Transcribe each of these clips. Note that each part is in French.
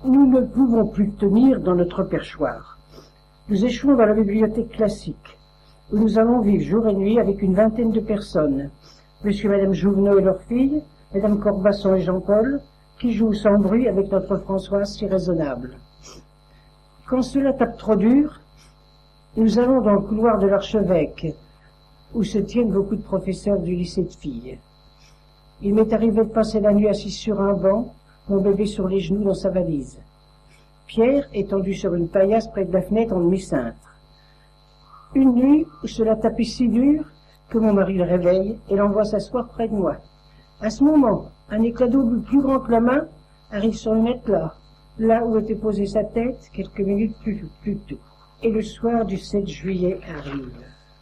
Nous ne pouvons plus tenir dans notre perchoir. Nous échouons dans la bibliothèque classique, où nous allons vivre jour et nuit avec une vingtaine de personnes. Monsieur et Madame Jouvenot et leurs filles, Madame Corbasson et Jean-Paul, qui jouent sans bruit avec notre Françoise si raisonnable. Quand cela tape trop dur, nous allons dans le couloir de l'archevêque, où se tiennent beaucoup de professeurs du lycée de filles. Il m'est arrivé de passer la nuit assis sur un banc, mon bébé sur les genoux dans sa valise. Pierre étendu sur une paillasse près de la fenêtre en demi-cintre. Une nuit où cela tapait si dur que mon mari le réveille et l'envoie s'asseoir près de moi. À ce moment, un éclat d'eau plus grand que la main arrive sur le matelas, là où était posée sa tête quelques minutes plus tôt. Et le soir du 7 juillet arrive.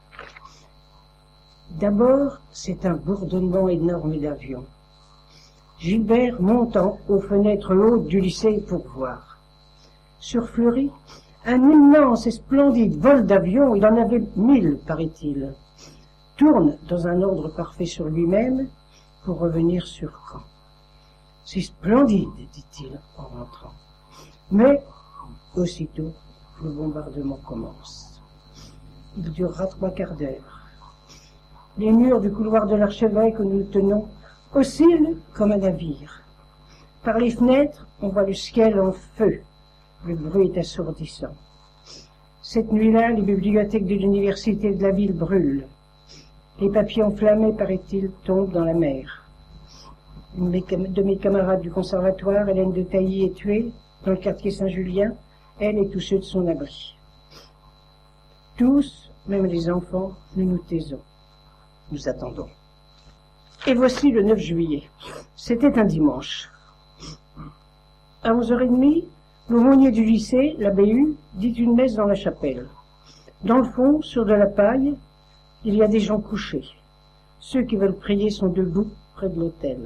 D'abord, c'est un bourdonnement énorme d'avions. Gilbert monte aux fenêtres hautes du lycée pour voir. Sur Fleury, un immense et splendide vol d'avions, il en avait 1000, paraît-il, tourne dans un ordre parfait sur lui-même pour revenir sur Caen. C'est splendide, dit-il en rentrant. Mais, aussitôt, le bombardement commence. Il durera 3/4 d'heure. Les murs du couloir de l'archevêque où nous tenons oscillent comme un navire. Par les fenêtres, on voit le ciel en feu. Le bruit est assourdissant. Cette nuit-là, les bibliothèques de l'université de la ville brûlent. Les papiers enflammés, paraît-il, tombent dans la mer. Une de mes camarades du conservatoire, Hélène de Tailly, est tuée dans le quartier Saint-Julien, elle et tous ceux de son abri. Tous, même les enfants, nous nous taisons. Nous attendons. Et voici le 9 juillet. C'était un dimanche. À 11h30, l'aumônier du lycée, l'abbé Hu, dit une messe dans la chapelle. Dans le fond, sur de la paille, il y a des gens couchés. Ceux qui veulent prier sont debout près de l'autel.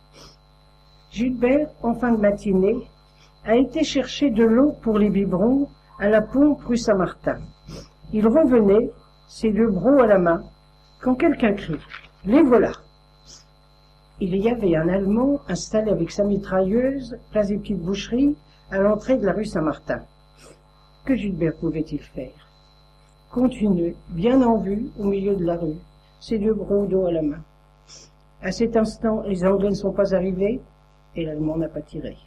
Gilbert, en fin de matinée, a été chercher de l'eau pour les biberons à la pompe rue Saint-Martin. Il revenait, ses 2 brocs à la main, quand quelqu'un crie « Les voilà !» Il y avait un Allemand installé avec sa mitrailleuse, place des petites boucheries, à l'entrée de la rue Saint-Martin. Que Gilbert pouvait-il faire? Continuer, bien en vue, au milieu de la rue, ses 2 brocs d'eau à la main. À cet instant, les Anglais ne sont pas arrivés, et l'Allemand n'a pas tiré.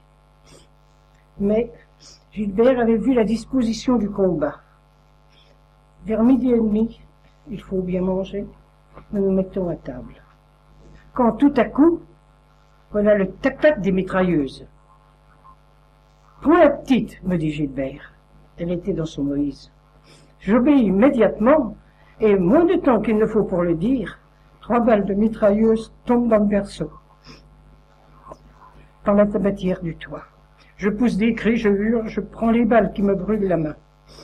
Mais Gilbert avait vu la disposition du combat. Vers 12h30, il faut bien manger, nous nous mettons à table. Quand tout à coup, voilà le tac-tac des mitrailleuses. « Prends la petite, me dit Gilbert. Elle était dans son Moïse. J'obéis immédiatement, et moins de temps qu'il ne faut pour le dire, 3 balles de mitrailleuse tombent dans le berceau, dans la tabatière du toit. Je pousse des cris, je hurle, je prends les balles qui me brûlent la main.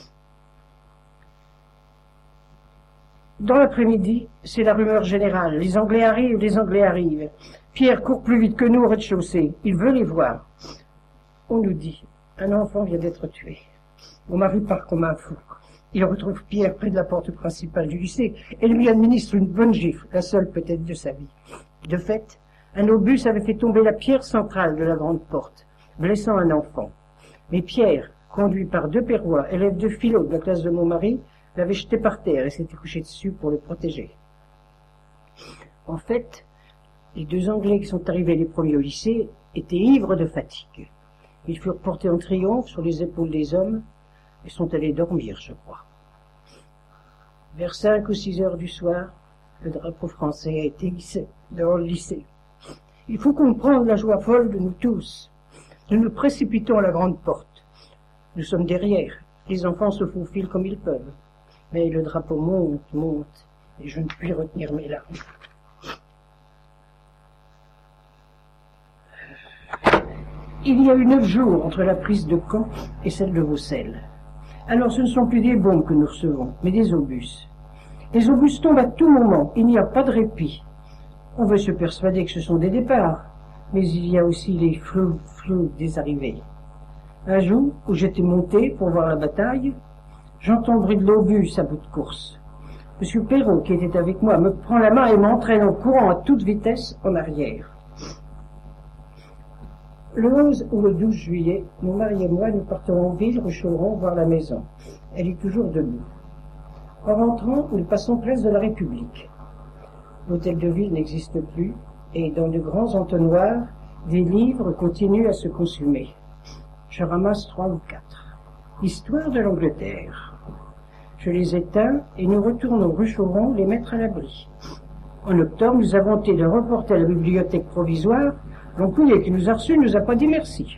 Dans l'après-midi, c'est la rumeur générale. Les Anglais arrivent, les Anglais arrivent. Pierre court plus vite que nous au rez-de-chaussée. Il veut les voir. On nous dit, un enfant vient d'être tué. Mon mari part comme un fou. Il retrouve Pierre près de la porte principale du lycée et lui administre une bonne gifle, la seule peut-être de sa vie. De fait, un obus avait fait tomber la pierre centrale de la grande porte, blessant un enfant. Mais Pierre, conduit par 2 Perrois, élèves de philo de la classe de mon mari, l'avait jeté par terre et s'était couché dessus pour le protéger. En fait, les 2 Anglais qui sont arrivés les premiers au lycée étaient ivres de fatigue. Ils furent portés en triomphe sur les épaules des hommes et sont allés dormir, je crois. Vers 5 ou 6 heures du soir, le drapeau français a été hissé dehors le lycée. Il faut comprendre la joie folle de nous tous. Nous nous précipitons à la grande porte. Nous sommes derrière. Les enfants se faufilent comme ils peuvent. Mais le drapeau monte, et je ne puis retenir mes larmes. Il y a eu 9 jours entre la prise de Caen et celle de Vaucelles. Alors ce ne sont plus des bombes que nous recevons, mais des obus. Les obus tombent à tout moment, il n'y a pas de répit. On veut se persuader que ce sont des départs, mais il y a aussi les flous des arrivées. Un jour, où j'étais monté pour voir la bataille, j'entends le bruit de l'obus à bout de course. Monsieur Perrault, qui était avec moi, me prend la main et m'entraîne en courant à toute vitesse en arrière. Le 11 ou le 12 juillet, mon mari et moi, nous partons en ville, rue Chauron, voir la maison. Elle est toujours debout. En rentrant, nous passons place de la République. L'hôtel de ville n'existe plus, et dans de grands entonnoirs, des livres continuent à se consumer. Je ramasse 3 ou 4. Histoire de l'Angleterre. Je les éteins et nous retournons rue Chauron les mettre à l'abri. En octobre, nous avons été de reporter à la bibliothèque provisoire. L'employé qui nous a reçus nous a pas dit merci.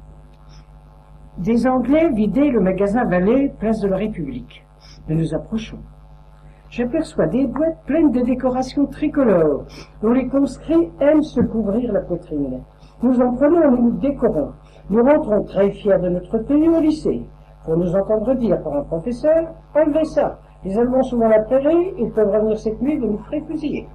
Des Anglais vidaient le magasin Vallée, place de la République. Nous nous approchons. J'aperçois des boîtes pleines de décorations tricolores, dont les conscrits aiment se couvrir la poitrine. Nous en prenons et nous décorons. Nous rentrons très fiers de notre pays au lycée. Pour nous entendre dire par un professeur, enlevez ça. Les Allemands sont dans la prairie, ils peuvent revenir cette nuit et nous ferez fusiller.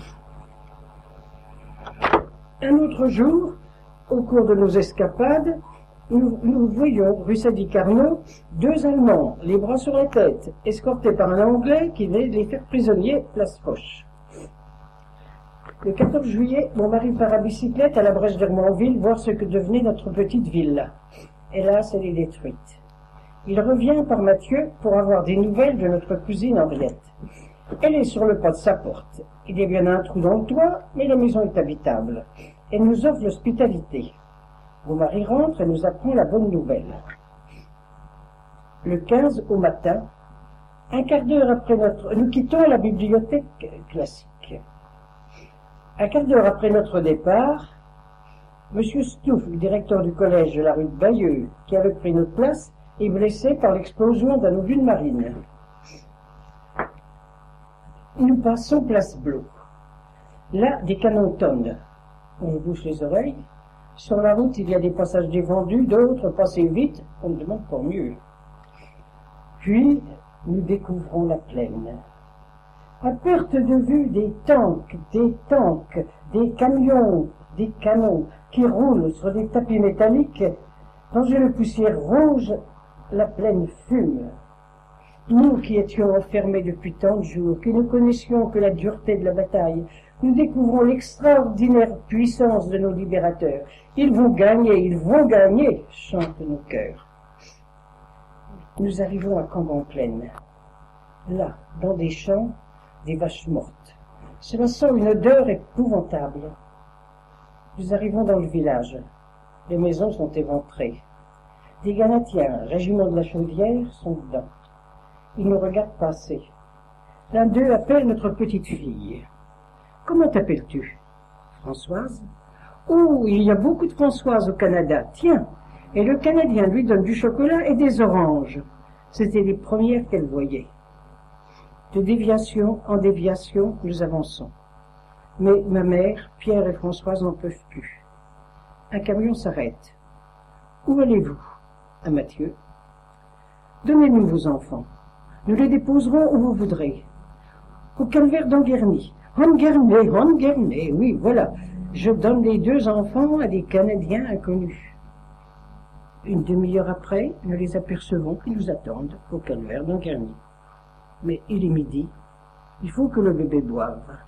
Un autre jour, au cours de nos escapades, nous voyons, rue Sadi-Carnot, 2 Allemands, les bras sur la tête, escortés par un Anglais qui venait les faire prisonniers, place Foch. Le 14 juillet, mon mari part à bicyclette à la brèche d'Hermonville voir ce que devenait notre petite ville. Hélas, elle est détruite. Il revient par Mathieu pour avoir des nouvelles de notre cousine Henriette. Elle est sur le pas de sa porte. Il y a bien un trou dans le toit, mais la maison est habitable. Elle nous offre l'hospitalité. Mon mari rentre et nous apprend la bonne nouvelle. Le 15 au matin, un quart d'heure après nous quittons la bibliothèque classique. Un quart d'heure après notre départ, M. Stouff, le directeur du collège de la rue de Bayeux, qui avait pris notre place, est blessé par l'explosion d'un obus de marine. Nous passons place Blot. Là, des canons tonnent. On nous bouche les oreilles. Sur la route, il y a des passages défendus, d'autres passés vite, on me demande pour mieux. Puis, nous découvrons la plaine. À perte de vue, des tanks, des camions, des canons qui roulent sur des tapis métalliques. Dans une poussière rouge, la plaine fume. Nous qui étions enfermés depuis tant de jours, qui ne connaissions que la dureté de la bataille, nous découvrons l'extraordinaire puissance de nos libérateurs. Ils vont gagner, chantent nos cœurs. Nous arrivons à Cambon-Plaine. Là, dans des champs, des vaches mortes. Cela sent une odeur épouvantable. Nous arrivons dans le village. Les maisons sont éventrées. Des Ganatiens, régiment de la Chaudière, sont dedans. Ils nous regardent passer. L'un d'eux appelle notre petite fille. « Comment t'appelles-tu ?»« Françoise. »« Oh, il y a beaucoup de Françoises au Canada. Tiens !» Et le Canadien lui donne du chocolat et des oranges. C'étaient les premières qu'elle voyait. De déviation en déviation, nous avançons. Mais ma mère, Pierre et Françoise n'en peuvent plus. Un camion s'arrête. « Où allez-vous » à Mathieu. « Donnez-nous vos enfants. Nous les déposerons où vous voudrez. Au calvaire d'Anguerny. Anguerny, oui, voilà. Je donne les 2 enfants à des Canadiens inconnus. » Une demi-heure après, nous les apercevons qui nous attendent au calvaire d'Anguerny. Mais il est midi. Il faut que le bébé boive.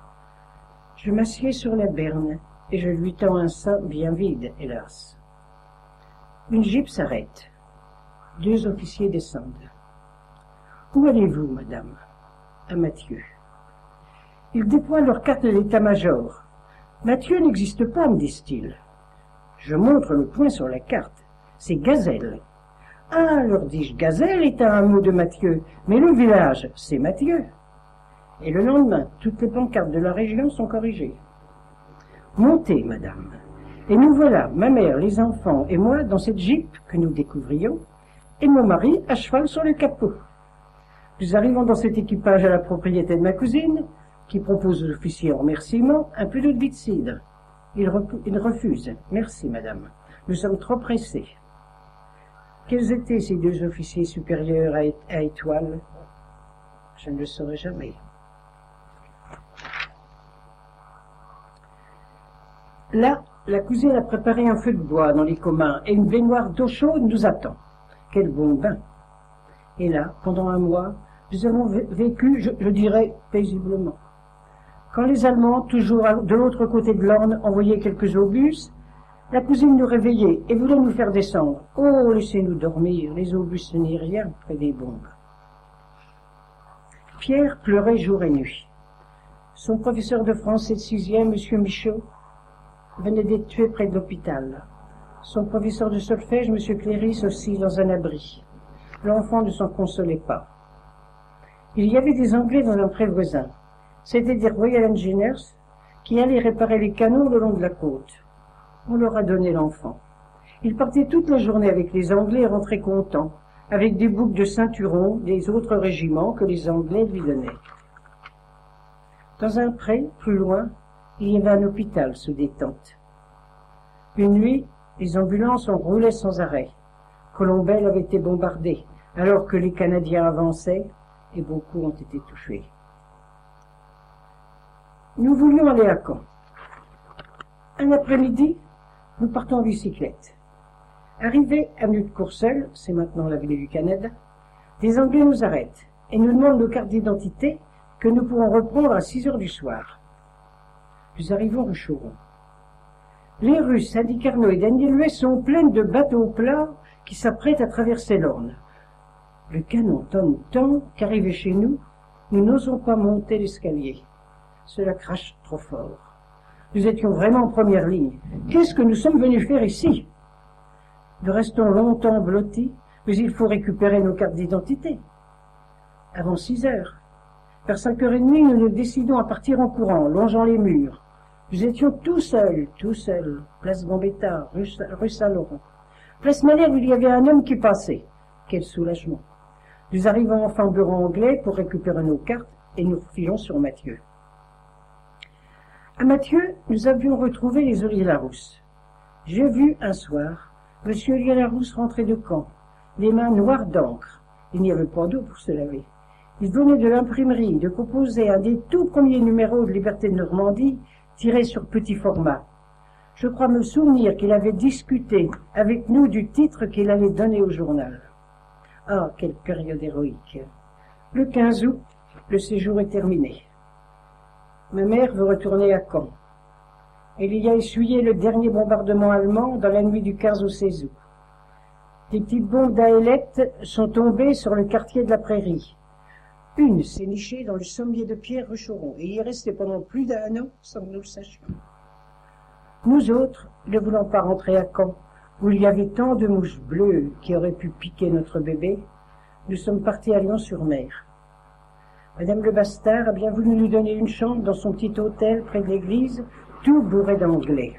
Je m'assieds sur la berne et je lui tends un sein bien vide, hélas. Une jeep s'arrête. 2 officiers descendent. « Où allez-vous, madame ?» à Mathieu. Ils déploient leur carte de l'état-major. « Mathieu n'existe pas, me disent-ils. » Je montre le point sur la carte. C'est Gazelle. « Ah, leur dis-je, Gazelle est un mot de Mathieu, mais le village, c'est Mathieu. » Et le lendemain, toutes les pancartes de la région sont corrigées. « Montez, madame. » Et nous voilà, ma mère, les enfants et moi, dans cette jeep que nous découvrions, et mon mari à cheval sur le capot. Nous arrivons dans cet équipage à la propriété de ma cousine, qui propose aux officiers en remerciement un peu d'eau de vie de cidre. Il refuse. « Merci, madame. Nous sommes trop pressés. » Quels étaient ces 2 officiers supérieurs à Étoile? Je ne le saurai jamais. Là, la cousine a préparé un feu de bois dans les communs et une baignoire d'eau chaude nous attend. Quel bon bain! Et là, pendant un mois, nous avons vécu, je dirais, paisiblement. Quand les Allemands, toujours de l'autre côté de l'Orne, envoyaient quelques obus, La cousine nous réveillait et voulait nous faire descendre. Oh, laissez-nous dormir, les obus ce n'est rien près des bombes. Pierre pleurait jour et nuit. Son professeur de français de 6e, M. Michaud, venait d'être tué près de l'hôpital. Son professeur de solfège, M. Cléris, aussi dans un abri. L'enfant ne s'en consolait pas. Il y avait des Anglais dans un pré voisin. C'étaient des Royal Engineers qui allaient réparer les canons le long de la côte. On leur a donné l'enfant. Il partait toute la journée avec les Anglais et rentrait content, avec des boucles de ceinturon des autres régiments que les Anglais lui donnaient. Dans un pré, plus loin, il y avait un hôpital sous des tentes. Une nuit, les ambulances ont roulé sans arrêt. Colombelle avait été bombardée, alors que les Canadiens avançaient, et beaucoup ont été touchés. Nous voulions aller à Caen. Un après-midi, nous partons en bicyclette. Arrivés avenue de Courcelles, c'est maintenant l'avenue du Canada, des Anglais nous arrêtent et nous demandent nos cartes d'identité que nous pourrons reprendre à 6 heures du soir. Nous arrivons rue Chauron. Les rues Saint-Carnot et Daniel-Huet sont pleines de bateaux plats qui s'apprêtent à traverser l'Orne. Le canon tonne tant qu'arrivé chez nous, nous n'osons pas monter l'escalier. Cela crache trop fort. Nous étions vraiment en première ligne. Qu'est-ce que nous sommes venus faire ici? Nous restons longtemps blottis, mais il faut récupérer nos cartes d'identité. Avant 6 heures. Vers 5h30, nous nous décidons à partir en courant, longeant les murs. Nous étions tout seuls, place Gambetta, rue Saint-Laurent. Place Malherbe, il y avait un homme qui passait. Quel soulagement. Nous arrivons enfin au bureau anglais pour récupérer nos cartes et nous filons sur Mathieu. À Mathieu, nous avions retrouvé les Ollier-Larousse. J'ai vu un soir M. Ollier-Larousse rentrer de Caen, les mains noires d'encre. Il n'y avait pas d'eau pour se laver. Il venait de l'imprimerie de composer un des tout premiers numéros de Liberté de Normandie, tiré sur petit format. Je crois me souvenir qu'il avait discuté avec nous du titre qu'il allait donner au journal. Ah, quelle période héroïque. Le 15 août, le séjour est terminé. Ma mère veut retourner à Caen. Elle y a essuyé le dernier bombardement allemand dans la nuit du 15 au 16 août. Des petites bombes d'aélettes sont tombées sur le quartier de la Prairie. Une s'est nichée dans le sommier de Pierre rue Chauron et y est restée pendant plus d'1 an sans que nous le sachions. Nous autres, ne voulant pas rentrer à Caen, où il y avait tant de mouches bleues qui auraient pu piquer notre bébé, nous sommes partis à Lyon-sur-Mer. Madame Le Bastard a bien voulu nous donner une chambre dans son petit hôtel près de l'église, tout bourré d'anglais.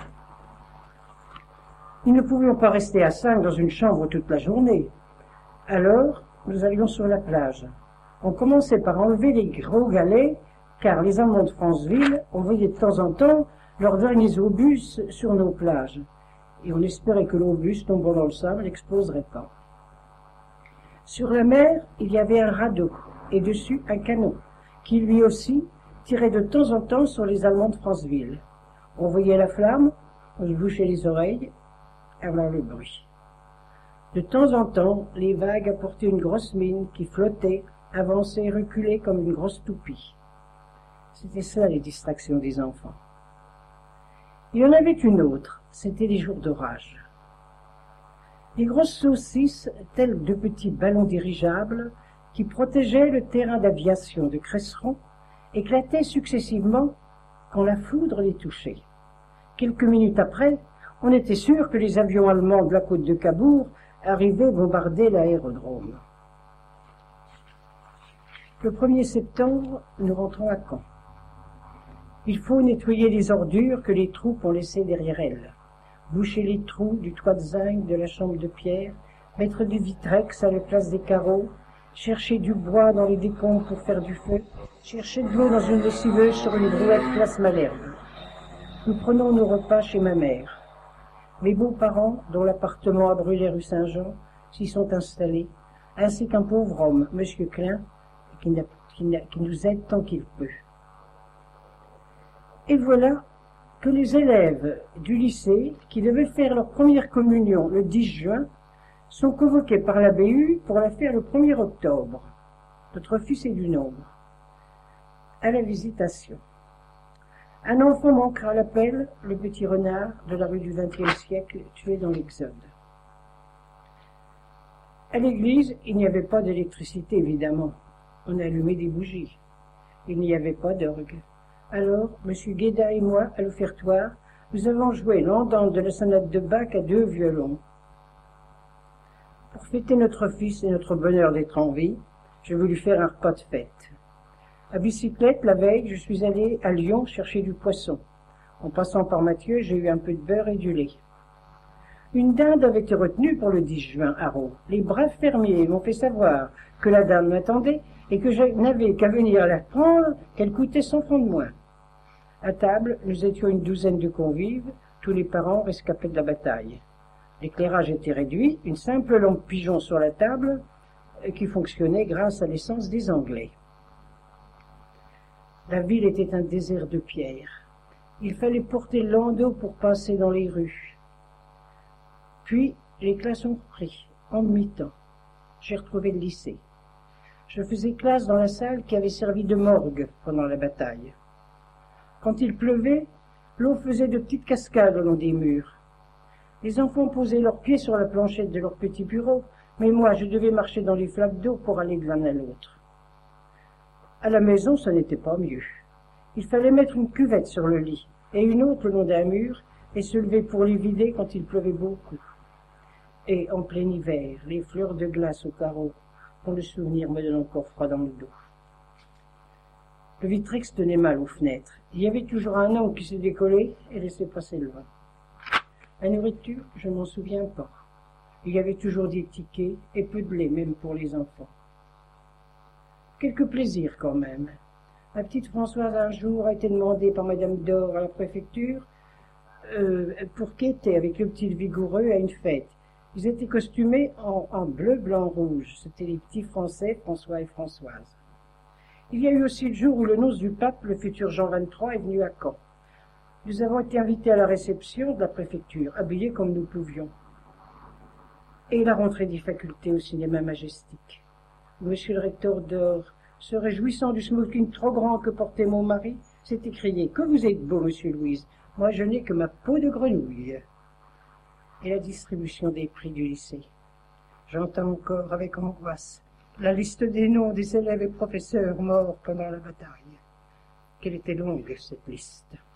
Nous ne pouvions pas rester à 5 dans une chambre toute la journée. Alors, nous allions sur la plage. On commençait par enlever les gros galets, car les Allemands de Franceville envoyaient de temps en temps leurs derniers obus sur nos plages. Et on espérait que l'obus, tombant dans le sable, n'exploserait pas. Sur la mer, il y avait un radeau, et dessus un canon, qui lui aussi tirait de temps en temps sur les Allemands de Franceville. On voyait la flamme, on se bouchait les oreilles, avant le bruit. De temps en temps, les vagues apportaient une grosse mine qui flottait, avançait et reculait comme une grosse toupie. C'était ça les distractions des enfants. Il y en avait une autre, c'était les jours d'orage. Les grosses saucisses, telles de petits ballons dirigeables, qui protégeaient le terrain d'aviation de Cresseron, éclataient successivement quand la foudre les touchait. Quelques minutes après, on était sûr que les avions allemands de la côte de Cabourg arrivaient bombarder l'aérodrome. Le 1er septembre, nous rentrons à Caen. Il faut nettoyer les ordures que les troupes ont laissées derrière elles, boucher les trous du toit de zinc de la chambre de Pierre, mettre du vitrex à la place des carreaux, chercher du bois dans les décombres pour faire du feu, chercher de l'eau dans une lessiveuse sur une brouette place Malherbe. Nous prenons nos repas chez ma mère. Mes beaux-parents, dont l'appartement a brûlé rue Saint-Jean, s'y sont installés, ainsi qu'un pauvre homme, M. Klein, qui nous aide tant qu'il peut. Et voilà que les élèves du lycée, qui devaient faire leur première communion le 10 juin, sont convoqués par la BU pour la faire le 1er octobre. Notre fils est du nombre. À la visitation. Un enfant manquera l'appel, le petit renard de la rue du XXe siècle, tué dans l'Exode. À l'église, il n'y avait pas d'électricité, évidemment. On allumait des bougies. Il n'y avait pas d'orgue. Alors, M. Guéda et moi, à l'offertoire, nous avons joué l'andante de la sonate de Bach à 2 violons. Pour fêter notre fils et notre bonheur d'être en vie, j'ai voulu faire un repas de fête. À bicyclette, la veille, je suis allé à Lyon chercher du poisson. En passant par Mathieu, j'ai eu un peu de beurre et du lait. Une dinde avait été retenue pour le 10 juin à Raux. Les braves fermiers m'ont fait savoir que la dame m'attendait et que je n'avais qu'à venir la prendre, qu'elle coûtait 100 francs de moins. À table, nous étions une douzaine de convives, tous les parents rescapés de la bataille. L'éclairage était réduit, une simple lampe pigeon sur la table, qui fonctionnait grâce à l'essence des Anglais. La ville était un désert de pierre. Il fallait porter le landau pour passer dans les rues. Puis, les classes ont repris, en demi-temps. J'ai retrouvé le lycée. Je faisais classe dans la salle qui avait servi de morgue pendant la bataille. Quand il pleuvait, l'eau faisait de petites cascades le long des murs. Les enfants posaient leurs pieds sur la planchette de leur petit bureau, mais moi, je devais marcher dans les flaques d'eau pour aller de l'un à l'autre. À la maison, ce n'était pas mieux. Il fallait mettre une cuvette sur le lit et une autre le long d'un mur et se lever pour les vider quand il pleuvait beaucoup. Et en plein hiver, les fleurs de glace au carreau, dont le souvenir me donne encore froid dans le dos. Le Vitrex tenait mal aux fenêtres. Il y avait toujours un homme qui se décollait et laissait passer le vent. La nourriture, je ne m'en souviens pas. Il y avait toujours des tickets et peu de lait, même pour les enfants. Quelques plaisirs quand même. Ma petite Françoise un jour a été demandée par Madame Dor à la préfecture pour quêter avec le petit vigoureux à une fête. Ils étaient costumés en bleu, blanc, rouge. C'étaient les petits Français, François et Françoise. Il y a eu aussi le jour où le noce du pape, le futur Jean XXIII, est venu à Caen. Nous avons été invités à la réception de la préfecture, habillés comme nous pouvions. Et la rentrée des facultés au cinéma Majestic. Monsieur le recteur d'Or, se réjouissant du smoking trop grand que portait mon mari, s'est écrié « Que vous êtes beau, monsieur Louise, moi je n'ai que ma peau de grenouille !» Et la distribution des prix du lycée. J'entends encore avec angoisse la liste des noms des élèves et professeurs morts pendant la bataille. Qu'elle était longue, cette liste.